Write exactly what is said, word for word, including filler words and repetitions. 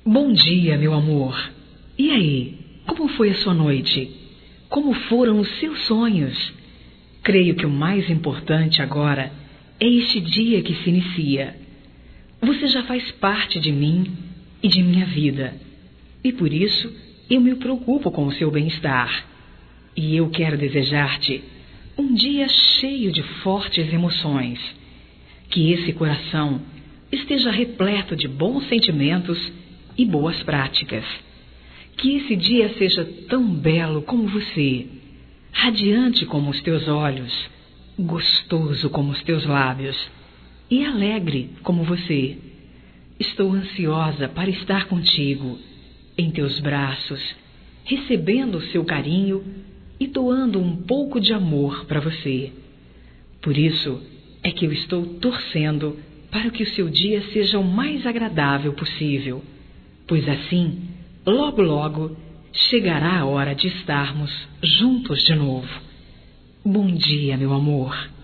Bom dia, meu amor. E aí, como foi a sua noite? Como foram os seus sonhos? Creio que o mais importante agora é este dia que se inicia. Você já faz parte de mim e de minha vida. E por isso eu me preocupo com o seu bem-estar. E eu quero desejar-te um dia cheio de fortes emoções. Que esse coração esteja repleto de bons sentimentos e boas práticas. Que esse dia seja tão belo como você, radiante como os teus olhos, gostoso como os teus lábios e alegre como você. Estou ansiosa para estar contigo, em teus braços, recebendo o seu carinho e doando um pouco de amor para você. Por isso é que eu estou torcendo para que o seu dia seja o mais agradável possível, pois assim, logo logo, chegará a hora de estarmos juntos de novo. Bom dia, meu amor.